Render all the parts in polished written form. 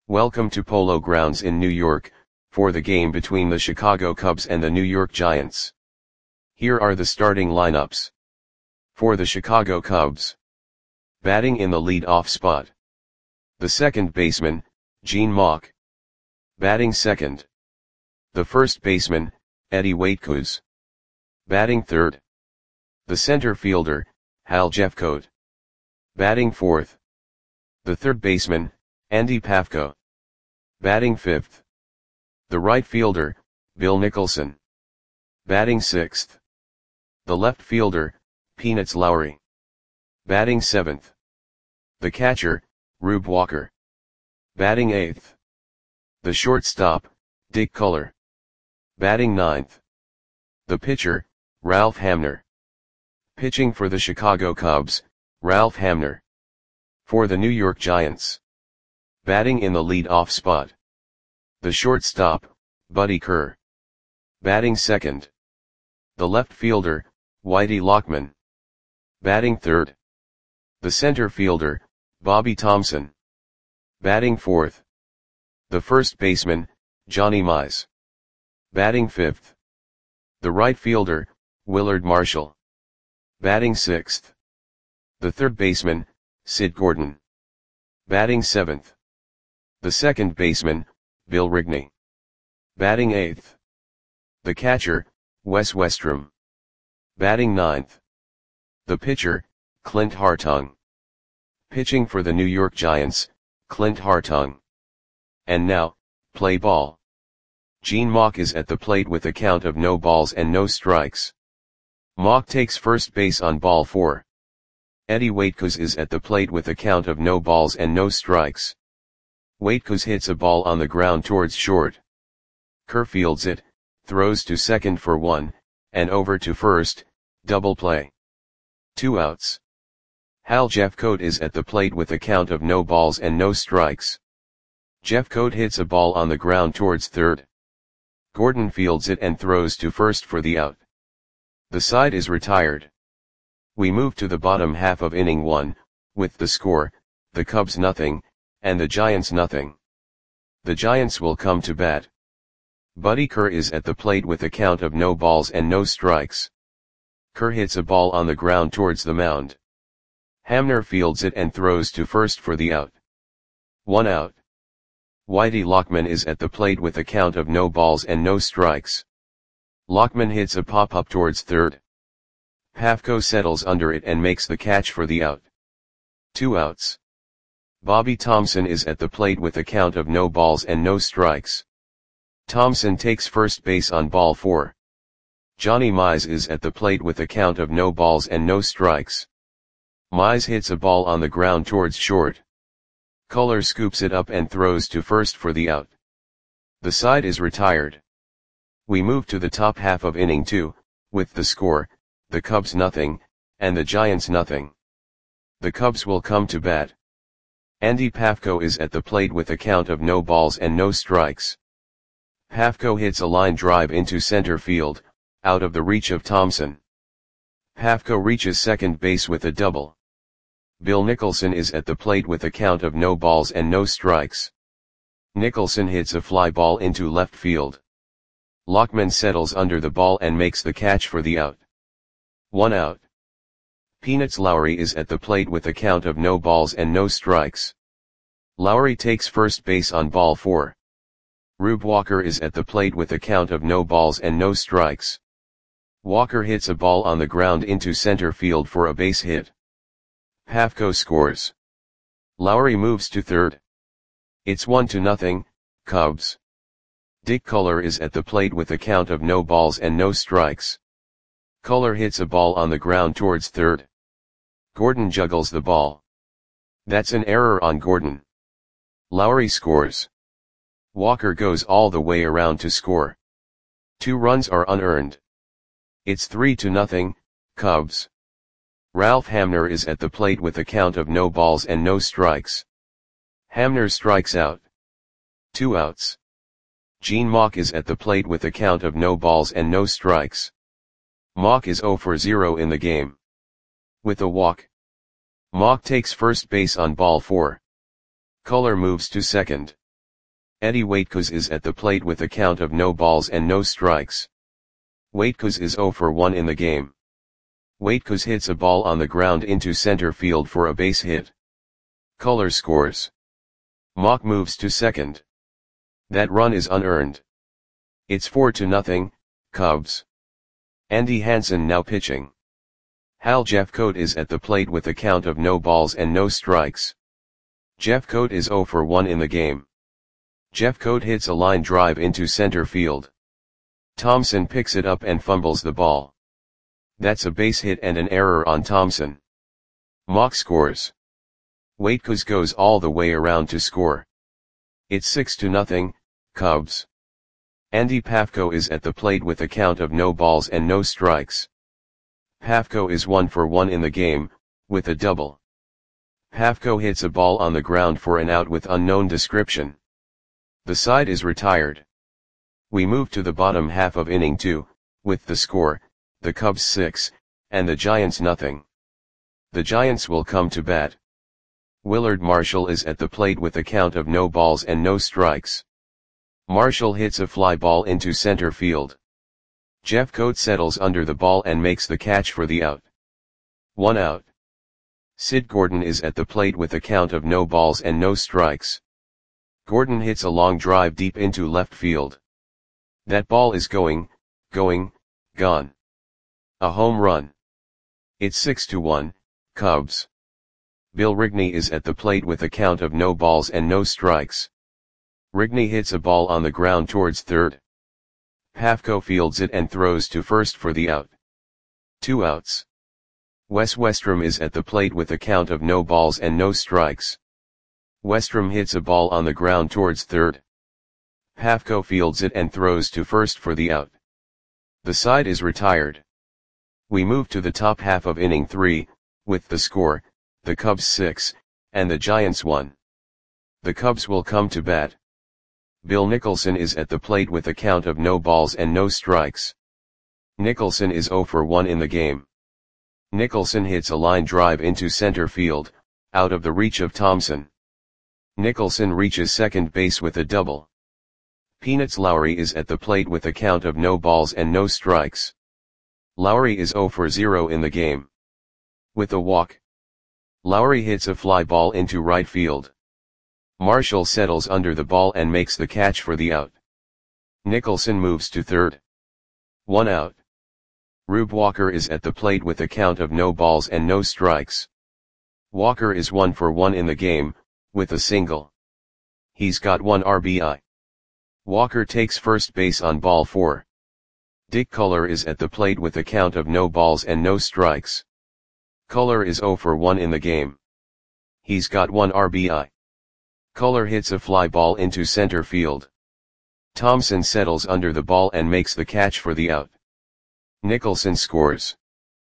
Welcome to Polo Grounds in New York, for the game between the Chicago Cubs and the New York Giants. Here are the starting lineups. For the Chicago Cubs. Batting in the lead-off spot. The second baseman, Gene Mauch. Batting second. The first baseman, Eddie Waitkus. Batting third. The center fielder, Hal Jeffcoat. Batting fourth. The third baseman, Andy Pafko. Batting fifth. The right fielder, Bill Nicholson. Batting sixth. The left fielder, Peanuts Lowry. Batting seventh. The catcher, Rube Walker. Batting eighth. The shortstop, Dick Culler. Batting ninth. The pitcher, Ralph Hamner. Pitching for the Chicago Cubs, Ralph Hamner. For the New York Giants. Batting in the lead-off spot. The shortstop, Buddy Kerr. Batting second. The left fielder, Whitey Lockman. Batting third. The center fielder, Bobby Thomson. Batting fourth. The first baseman, Johnny Mize. Batting fifth. The right fielder, Willard Marshall. Batting sixth. The third baseman, Sid Gordon. Batting seventh. The second baseman, Bill Rigney. Batting eighth. The catcher, Wes Westrum. Batting ninth. The pitcher, Clint Hartung. Pitching for the New York Giants, Clint Hartung. And now, play ball. Gene Mauch is at the plate with a count of no balls and no strikes. Mauch takes first base on ball 4. Eddie Waitkus is at the plate with a count of no balls and no strikes. Waitkus hits a ball on the ground towards short. Kerr fields it, throws to second for 1, and over to first, double play. 2 outs. Hal Jeffcoat is at the plate with a count of no balls and no strikes. Jeffcoat hits a ball on the ground towards third. Gordon fields it and throws to first for the out. The side is retired. We move to the bottom half of inning 1, with the score, the Cubs nothing, and the Giants nothing. The Giants will come to bat. Buddy Kerr is at the plate with a count of no balls and no strikes. Kerr hits a ball on the ground towards the mound. Hamner fields it and throws to first for the out. 1 out. Whitey Lockman is at the plate with a count of no balls and no strikes. Lockman hits a pop-up towards third. Pafko settles under it and makes the catch for the out. 2 outs. Bobby Thomson is at the plate with a count of no balls and no strikes. Thomson takes first base on ball 4. Johnny Mize is at the plate with a count of no balls and no strikes. Mize hits a ball on the ground towards short. Culler scoops it up and throws to first for the out. The side is retired. We move to the top half of inning 2, with the score, the Cubs nothing, and the Giants nothing. The Cubs will come to bat. Andy Pafko is at the plate with a count of no balls and no strikes. Pafko hits a line drive into center field, out of the reach of Thomson. Pafko reaches second base with a double. Bill Nicholson is at the plate with a count of no balls and no strikes. Nicholson hits a fly ball into left field. Lockman settles under the ball and makes the catch for the out. 1 out. Peanuts Lowry is at the plate with a count of no balls and no strikes. Lowry takes first base on ball 4. Rube Walker is at the plate with a count of no balls and no strikes. Walker hits a ball on the ground into center field for a base hit. Pafko scores. Lowry moves to third. It's 1-0, Cubs. Dick Culler is at the plate with a count of no balls and no strikes. Culler hits a ball on the ground towards third. Gordon juggles the ball. That's an error on Gordon. Lowry scores. Walker goes all the way around to score. 2 runs are unearned. It's 3-0, Cubs. Ralph Hamner is at the plate with a count of no balls and no strikes. Hamner strikes out. 2 outs. Gene Mauch is at the plate with a count of no balls and no strikes. Mauch is 0 for 0 in the game. With a walk. Mauch takes first base on ball 4. Culler moves to second. Eddie Waitkos is at the plate with a count of no balls and no strikes. Waitkos is 0 for 1 in the game. Waitkos hits a ball on the ground into center field for a base hit. Koehler scores. Mauch moves to second. That run is unearned. It's 4-0, Cubs. Andy Hansen now pitching. Hal Jeffcoat is at the plate with a count of no balls and no strikes. Jeffcoat is 0 for 1 in the game. Jeffcoat hits a line drive into center field. Thompson picks it up and fumbles the ball. That's a base hit and an error on Thompson. Mauch scores. Waitkos goes all the way around to score. It's 6-0, Cubs. Andy Pafko is at the plate with a count of no balls and no strikes. Pafko is 1 for 1 in the game, with a double. Pafko hits a ball on the ground for an out with unknown description. The side is retired. We move to the bottom half of inning 2, with the score, the Cubs 6, and the Giants nothing. The Giants will come to bat. Willard Marshall is at the plate with a count of no balls and no strikes. Marshall hits a fly ball into center field. Jeffcoat settles under the ball and makes the catch for the out. 1 out. Sid Gordon is at the plate with a count of no balls and no strikes. Gordon hits a long drive deep into left field. That ball is gone. A home run. It's 6-1, Cubs. Bill Rigney is at the plate with a count of no balls and no strikes. Rigney hits a ball on the ground towards third. Pafko fields it and throws to first for the out. 2 outs. Wes Westrom is at the plate with a count of no balls and no strikes. Westrom hits a ball on the ground towards third. Pafko fields it and throws to first for the out. The side is retired. We move to the top half of inning 3, with the score, the Cubs 6, and the Giants 1. The Cubs will come to bat. Bill Nicholson is at the plate with a count of no balls and no strikes. Nicholson is 0 for 1 in the game. Nicholson hits a line drive into center field, out of the reach of Thompson. Nicholson reaches second base with a double. Peanuts Lowry is at the plate with a count of no balls and no strikes. Lowry is 0 for 0 in the game. With a walk. Lowry hits a fly ball into right field. Marshall settles under the ball and makes the catch for the out. Nicholson moves to third. 1 out. Rube Walker is at the plate with a count of no balls and no strikes. Walker is 1 for 1 in the game, with a single. He's got 1 RBI. Walker takes first base on ball 4. Dick Koehler is at the plate with a count of no balls and no strikes. Koehler is 0 for 1 in the game. He's got 1 RBI. Koehler hits a fly ball into center field. Thompson settles under the ball and makes the catch for the out. Nicholson scores.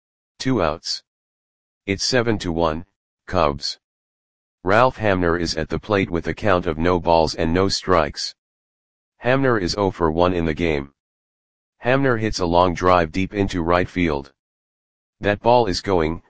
2 outs. It's 7-1, Cubs. Ralph Hamner is at the plate with a count of no balls and no strikes. Hamner is 0 for 1 in the game. Hamner hits a long drive deep into right field. That ball is gone.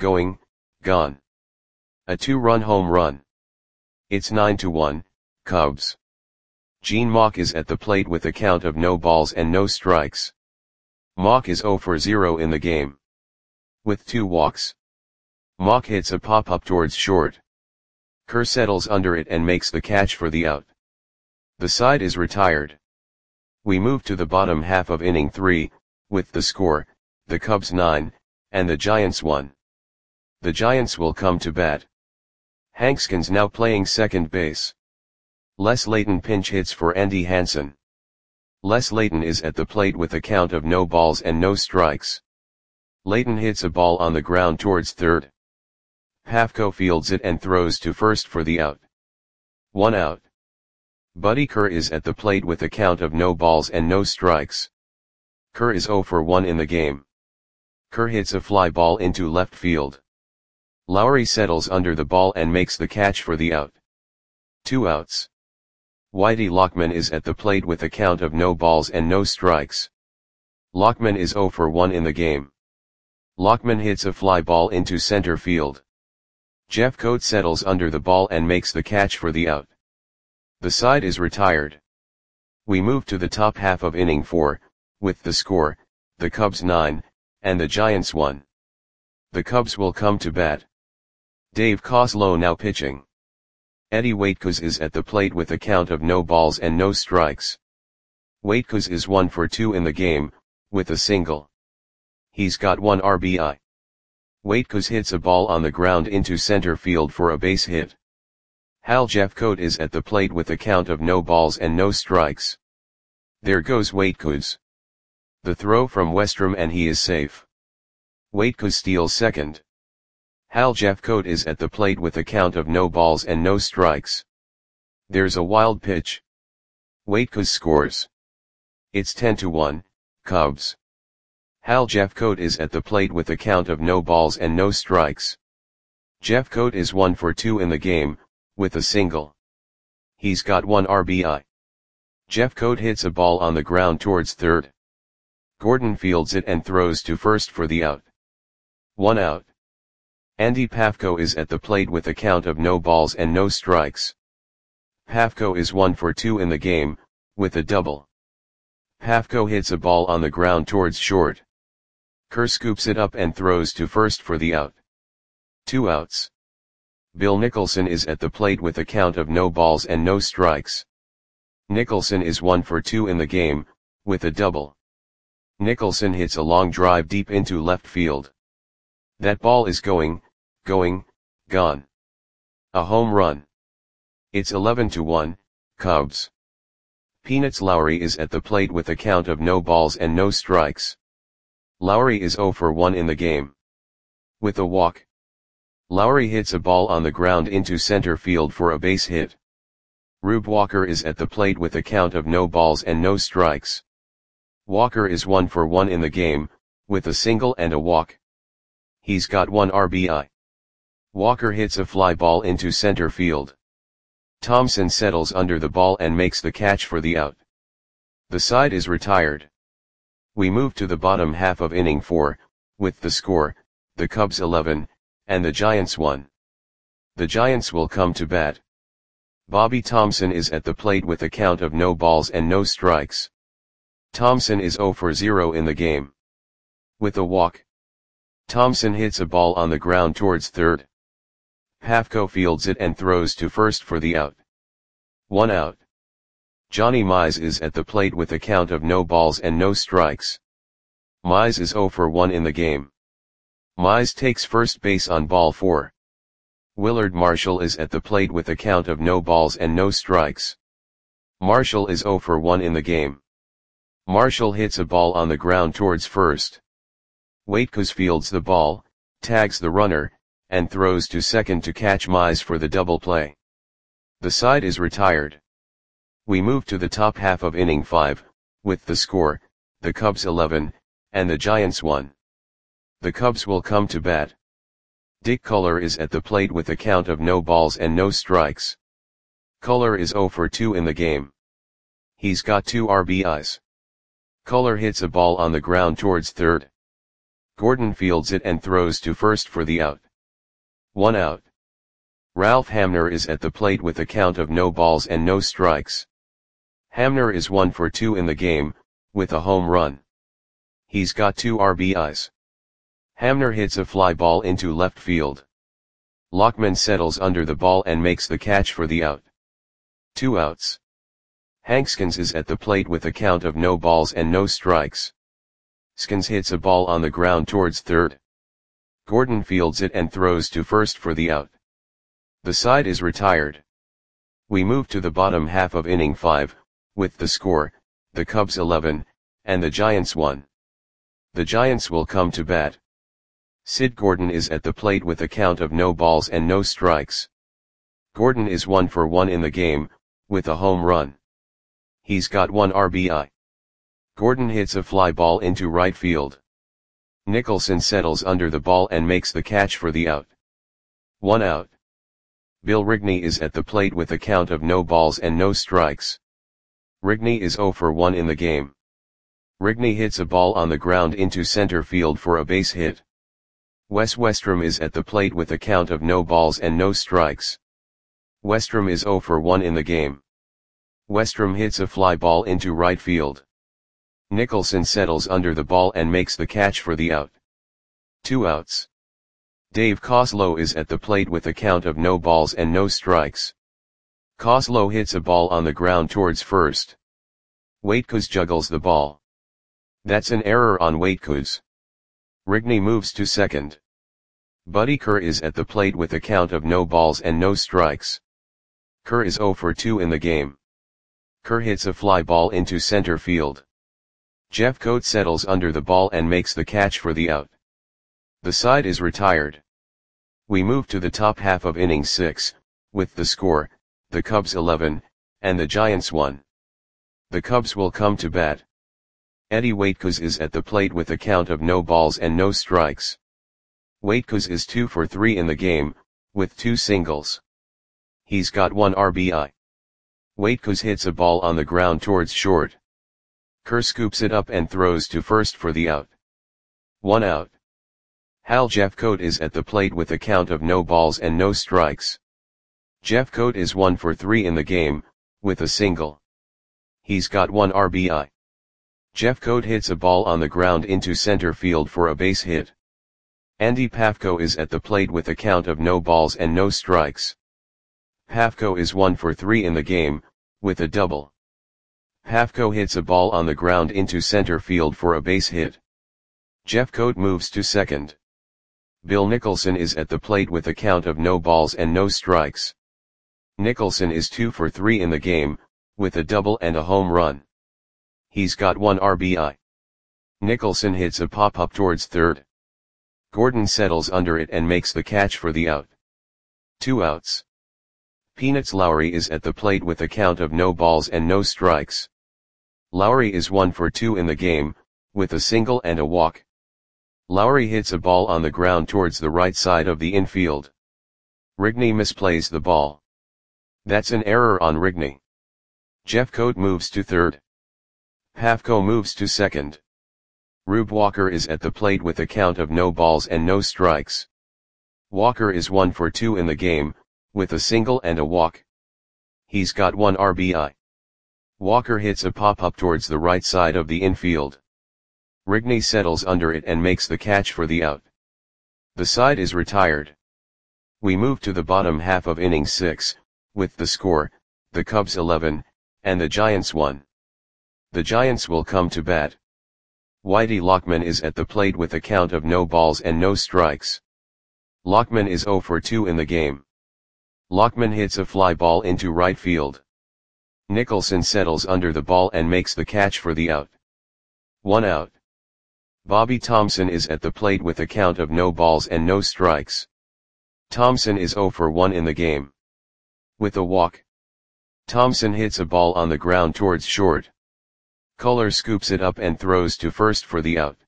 A 2-run home run. It's 9-1, Cubs. Gene Mauch is at the plate with a count of no balls and no strikes. Mauch is 0 for 0 in the game. With 2 walks. Mauch hits a pop-up towards short. Kerr settles under it and makes the catch for the out. The side is retired. We move to the bottom half of inning 3, with the score, the Cubs 9, and the Giants 1. The Giants will come to bat. Hanskins now playing second base. Les Layton pinch hits for Andy Hansen. Les Layton is at the plate with a count of no balls and no strikes. Layton hits a ball on the ground towards third. Pafko fields it and throws to first for the out. 1 out. Buddy Kerr is at the plate with a count of no balls and no strikes. Kerr is 0 for 1 in the game. Kerr hits a fly ball into left field. Lowry settles under the ball and makes the catch for the out. 2 outs. Whitey Lockman is at the plate with a count of no balls and no strikes. Lockman is 0 for 1 in the game. Lockman hits a fly ball into center field. Jeffcoat settles under the ball and makes the catch for the out. The side is retired. We move to the top half of inning 4, with the score, the Cubs 9, and the Giants 1. The Cubs will come to bat. Dave Kozlow now pitching. Eddie Waitkos is at the plate with a count of no balls and no strikes. Waitkos is 1 for 2 in the game, with a single. He's got 1 RBI. Waitkos hits a ball on the ground into center field for a base hit. Hal Jeffcoat is at the plate with a count of no balls and no strikes. There goes Waitkos. The throw from Westrom and he is safe. Waitkos steals second. Hal Jeffcoat is at the plate with a count of no balls and no strikes. There's a wild pitch. Waitkos scores. It's 10-1, Cubs. Hal Jeffcoat is at the plate with a count of no balls and no strikes. Jeffcoat is 1 for 2 in the game, with a single. He's got 1 RBI. Jeffcoat hits a ball on the ground towards third. Gordon fields it and throws to first for the out. 1 out. Andy Pafko is at the plate with a count of no balls and no strikes. Pafko is 1 for 2 in the game, with a double. Pafko hits a ball on the ground towards short. Kerr scoops it up and throws to first for the out. 2 outs. Bill Nicholson is at the plate with a count of no balls and no strikes. Nicholson is 1 for 2 in the game, with a double. Nicholson hits a long drive deep into left field. That ball is gone. A home run. It's 11-1, Cubs. Peanuts Lowry is at the plate with a count of no balls and no strikes. Lowry is 0 for 1 in the game. With a walk. Lowry hits a ball on the ground into center field for a base hit. Rube Walker is at the plate with a count of no balls and no strikes. Walker is 1 for 1 in the game, with a single and a walk. He's got 1 RBI. Walker hits a fly ball into center field. Thompson settles under the ball and makes the catch for the out. The side is retired. We move to the bottom half of inning 4, with the score, the Cubs 11, and the Giants 1. The Giants will come to bat. Bobby Thompson is at the plate with a count of no balls and no strikes. Thompson is 0 for 0 in the game. With a walk. Thompson hits a ball on the ground towards third. Pafko fields it and throws to first for the out. 1 out. Johnny Mize is at the plate with a count of no balls and no strikes. Mize is 0 for 1 in the game. Mize takes first base on ball 4. Willard Marshall is at the plate with a count of no balls and no strikes. Marshall is 0 for 1 in the game. Marshall hits a ball on the ground towards first. Waitkos fields the ball, tags the runner, and throws to second to catch Mize for the double play. The side is retired. We move to the top half of inning 5, with the score, the Cubs 11, and the Giants 1. The Cubs will come to bat. Dick Culler is at the plate with a count of no balls and no strikes. Culler is 0 for 2 in the game. He's got 2 RBIs. Culler hits a ball on the ground towards third. Gordon fields it and throws to first for the out. 1 out. Ralph Hamner is at the plate with a count of no balls and no strikes. Hamner is 1 for 2 in the game, with a home run. He's got 2 RBIs. Hamner hits a fly ball into left field. Lockman settles under the ball and makes the catch for the out. 2 outs. Hank Skins is at the plate with a count of no balls and no strikes. Skins hits a ball on the ground towards third. Gordon fields it and throws to first for the out. The side is retired. We move to the bottom half of inning 5, with the score, the Cubs 11, and the Giants 1. The Giants will come to bat. Sid Gordon is at the plate with a count of no balls and no strikes. Gordon is 1 for 1 in the game, with a home run. He's got 1 RBI. Gordon hits a fly ball into right field. Nicholson settles under the ball and makes the catch for the out. 1 out. Bill Rigney is at the plate with a count of no balls and no strikes. Rigney is 0 for 1 in the game. Rigney hits a ball on the ground into center field for a base hit. Wes Westrom is at the plate with a count of no balls and no strikes. Westrom is 0 for 1 in the game. Westrom hits a fly ball into right field. Nicholson settles under the ball and makes the catch for the out. 2 outs. Dave Koslow is at the plate with a count of no balls and no strikes. Koslow hits a ball on the ground towards first. Waitkos juggles the ball. That's an error on Waitkos. Rigney moves to second. Buddy Kerr is at the plate with a count of no balls and no strikes. Kerr is 0 for 2 in the game. Kerr hits a fly ball into center field. Jeffcoat settles under the ball and makes the catch for the out. The side is retired. We move to the top half of inning 6, with the score, the Cubs 11, and the Giants 1. The Cubs will come to bat. Eddie Waitkos is at the plate with a count of no balls and no strikes. Waitkos is 2 for 3 in the game, with 2 singles. He's got 1 RBI. Waitkos hits a ball on the ground towards short. Kerr scoops it up and throws to first for the out. 1 out. Hal Jeffcoat is at the plate with a count of no balls and no strikes. Jeffcoat is 1 for 3 in the game, with a single. He's got 1 RBI. Jeffcoat hits a ball on the ground into center field for a base hit. Andy Pafko is at the plate with a count of no balls and no strikes. Pafko is 1 for 3 in the game, with a double. Pafko hits a ball on the ground into center field for a base hit. Jeffcoat moves to second. Bill Nicholson is at the plate with a count of no balls and no strikes. Nicholson is 2 for 3 in the game, with a double and a home run. He's got 1 RBI. Nicholson hits a pop-up towards third. Gordon settles under it and makes the catch for the out. 2 outs. Peanuts Lowry is at the plate with a count of no balls and no strikes. Lowry is 1 for 2 in the game, with a single and a walk. Lowry hits a ball on the ground towards the right side of the infield. Rigney misplays the ball. That's an error on Rigney. Jeffcoat moves to third. Pafko moves to second. Rube Walker is at the plate with a count of no balls and no strikes. Walker is 1 for 2 in the game, with a single and a walk. He's got 1 RBI. Walker hits a pop-up towards the right side of the infield. Rigney settles under it and makes the catch for the out. The side is retired. We move to the bottom half of inning 6, with the score, the Cubs 11, and the Giants 1. The Giants will come to bat. Whitey Lockman is at the plate with a count of no balls and no strikes. Lockman is 0 for 2 in the game. Lockman hits a fly ball into right field. Nicholson settles under the ball and makes the catch for the out. 1 out. Bobby Thompson is at the plate with a count of no balls and no strikes. Thompson is 0 for 1 in the game. With a walk. Thompson hits a ball on the ground towards short. Culler scoops it up and throws to first for the out.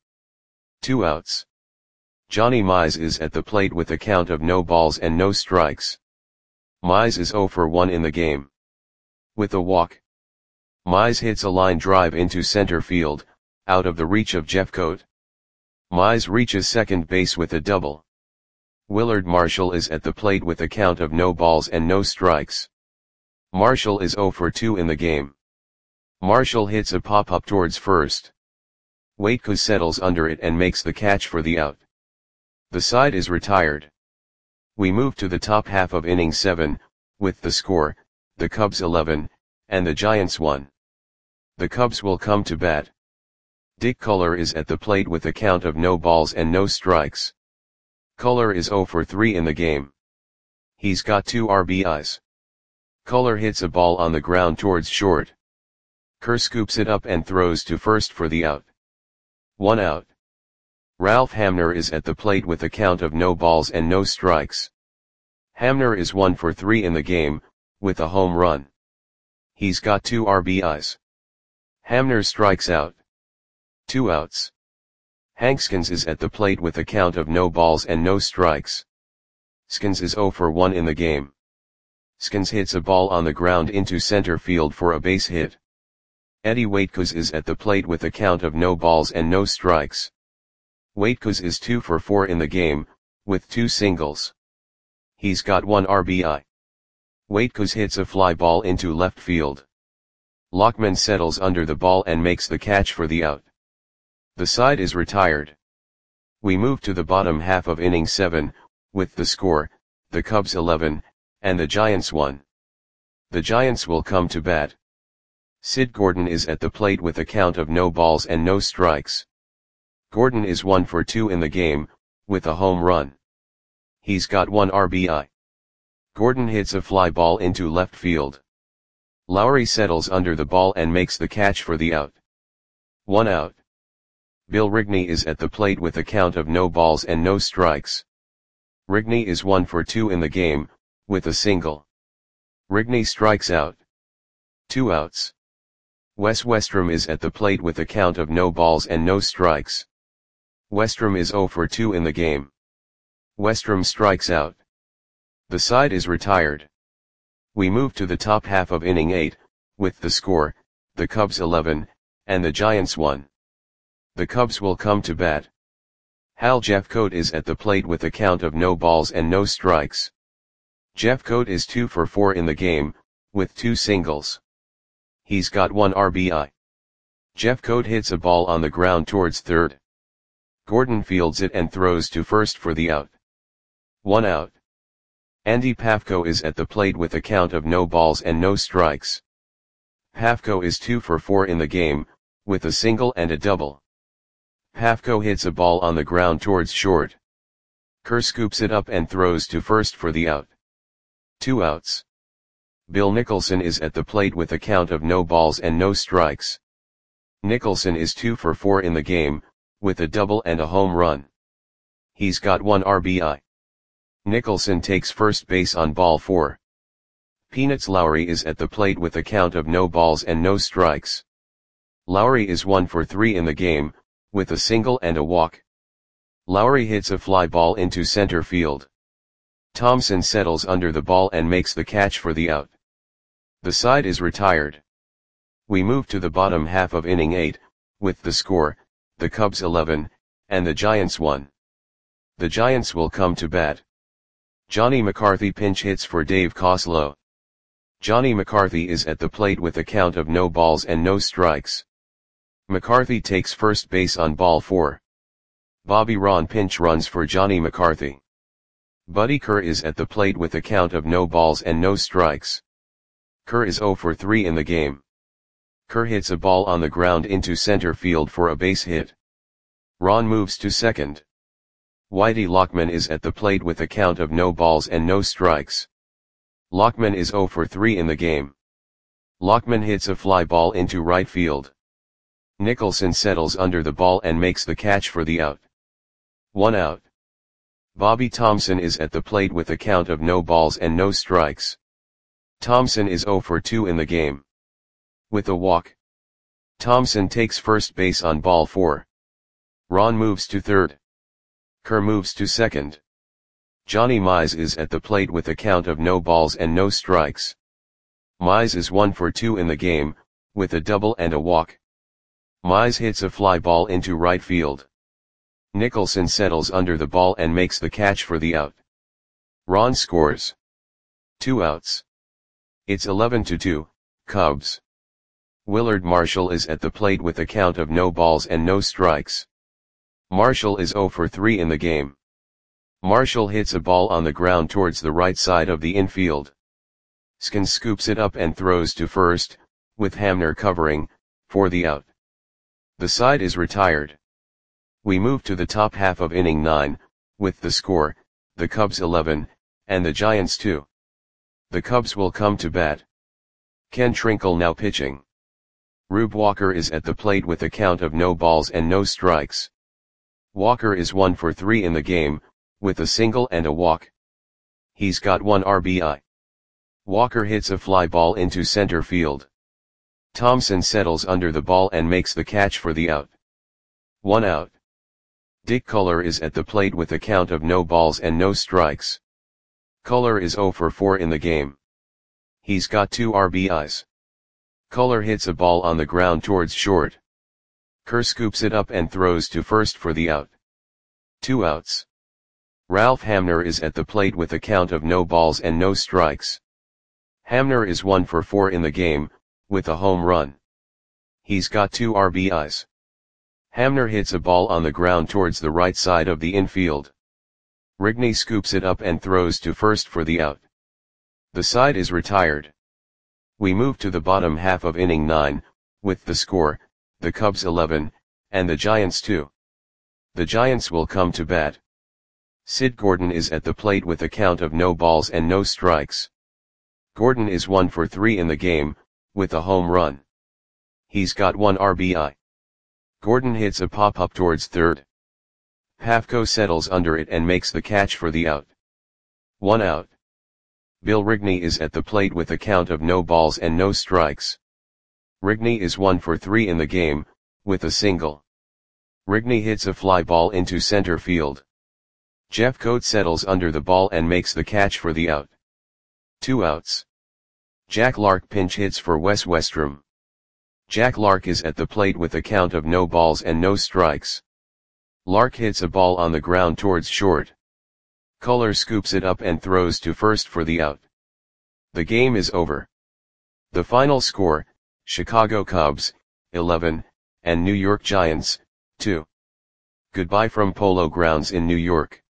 2 outs. Johnny Mize is at the plate with a count of no balls and no strikes. Mize is 0 for 1 in the game. With a walk. Mize hits a line drive into center field, out of the reach of Jeffcoat. Mize reaches second base with a double. Willard Marshall is at the plate with a count of no balls and no strikes. Marshall is 0 for 2 in the game. Marshall hits a pop-up towards first. Waitkos settles under it and makes the catch for the out. The side is retired. We move to the top half of inning 7, with the score, the Cubs 11, and the Giants 1. The Cubs will come to bat. Dick Culler is at the plate with a count of no balls and no strikes. Culler is 0 for 3 in the game. He's got 2 RBIs. Culler hits a ball on the ground towards short. Kerr scoops it up and throws to first for the out. 1 out. Ralph Hamner is at the plate with a count of no balls and no strikes. Hamner is 1 for 3 in the game, with a home run. He's got 2 RBIs. Hamner strikes out. 2 outs. Hank Skins is at the plate with a count of no balls and no strikes. Skins is 0 for 1 in the game. Skins hits a ball on the ground into center field for a base hit. Eddie Waitkos is at the plate with a count of no balls and no strikes. Waitkos is 2 for 4 in the game, with 2 singles. He's got 1 RBI. Waitkos hits a fly ball into left field. Lockman settles under the ball and makes the catch for the out. The side is retired. We move to the bottom half of inning 7, with the score, the Cubs 11, and the Giants 1. The Giants will come to bat. Sid Gordon is at the plate with a count of no balls and no strikes. Gordon is 1 for 2 in the game, with a home run. He's got 1 RBI. Gordon hits a fly ball into left field. Lowry settles under the ball and makes the catch for the out. 1 out. Bill Rigney is at the plate with a count of no balls and no strikes. Rigney is 1 for 2 in the game, with a single. Rigney strikes out. 2 outs. Wes Westrom is at the plate with a count of no balls and no strikes. Westrom is 0 for 2 in the game. Westrom strikes out. The side is retired. We move to the top half of inning 8, with the score, the Cubs 11, and the Giants 1. The Cubs will come to bat. Hal Jeffcoat is at the plate with a count of no balls and no strikes. Jeffcoat is 2 for 4 in the game, with 2 singles. He's got 1 RBI. Jeffcoat hits a ball on the ground towards third. Gordon fields it and throws to first for the out. 1 out. Andy Pafko is at the plate with a count of no balls and no strikes. Pafko is 2 for 4 in the game, with a single and a double. Pafko hits a ball on the ground towards short. Kerr scoops it up and throws to first for the out. 2 outs. Bill Nicholson is at the plate with a count of no balls and no strikes. Nicholson is 2 for 4 in the game, with a double and a home run. He's got 1 RBI. Nicholson takes first base on ball 4. Peanuts Lowry is at the plate with a count of no balls and no strikes. Lowry is 1 for 3 in the game, with a single and a walk. Lowry hits a fly ball into center field. Thompson settles under the ball and makes the catch for the out. The side is retired. We move to the bottom half of inning 8, with the score, the Cubs 11, and the Giants 1. The Giants will come to bat. Johnny McCarthy pinch hits for Dave Coslow. Johnny McCarthy is at the plate with a count of no balls and no strikes. McCarthy takes first base on ball 4. Bobby Ron pinch runs for Johnny McCarthy. Buddy Kerr is at the plate with a count of no balls and no strikes. Kerr is 0 for 3 in the game. Kerr hits a ball on the ground into center field for a base hit. Ron moves to second. Whitey Lockman is at the plate with a count of no balls and no strikes. Lockman is 0 for 3 in the game. Lockman hits a fly ball into right field. Nicholson settles under the ball and makes the catch for the out. 1 out. Bobby Thompson is at the plate with a count of no balls and no strikes. Thompson is 0 for 2 in the game. With a walk. Thompson takes first base on ball 4. Ron moves to third. Kerr moves to second. Johnny Mize is at the plate with a count of no balls and no strikes. Mize is 1 for 2 in the game, with a double and a walk. Mize hits a fly ball into right field. Nicholson settles under the ball and makes the catch for the out. Ron scores. 2 outs. It's 11-2, Cubs. Willard Marshall is at the plate with a count of no balls and no strikes. Marshall is 0 for 3 in the game. Marshall hits a ball on the ground towards the right side of the infield. Skins scoops it up and throws to first, with Hamner covering, for the out. The side is retired. We move to the top half of inning 9, with the score, the Cubs 11, and the Giants 2. The Cubs will come to bat. Ken Trinkle now pitching. Rube Walker is at the plate with a count of no balls and no strikes. Walker is 1 for 3 in the game, with a single and a walk. He's got 1 RBI. Walker hits a fly ball into center field. Thompson settles under the ball and makes the catch for the out. 1 out. Dick Culler is at the plate with a count of no balls and no strikes. Culler is 0 for 4 in the game. He's got 2 RBIs. Culler hits a ball on the ground towards short. Kerr scoops it up and throws to first for the out. 2 outs. Ralph Hamner is at the plate with a count of no balls and no strikes. Hamner is 1 for 4 in the game, with a home run. He's got 2 RBIs. Hamner hits a ball on the ground towards the right side of the infield. Rigney scoops it up and throws to first for the out. The side is retired. We move to the bottom half of inning 9, with the score, the Cubs 11, and the Giants 2. The Giants will come to bat. Sid Gordon is at the plate with a count of no balls and no strikes. Gordon is 1 for 3 in the game, with a home run. He's got 1 RBI. Gordon hits a pop-up towards third. Pafko settles under it and makes the catch for the out. 1 out. Bill Rigney is at the plate with a count of no balls and no strikes. Rigney is 1 for 3 in the game, with a single. Rigney hits a fly ball into center field. Jeffcoat settles under the ball and makes the catch for the out. 2 outs. Jack Lark pinch hits for Wes Westrom. Jack Lark is at the plate with a count of no balls and no strikes. Lark hits a ball on the ground towards short. Culler scoops it up and throws to first for the out. The game is over. The final score, Chicago Cubs, 11, and New York Giants, 2. Goodbye from Polo Grounds in New York.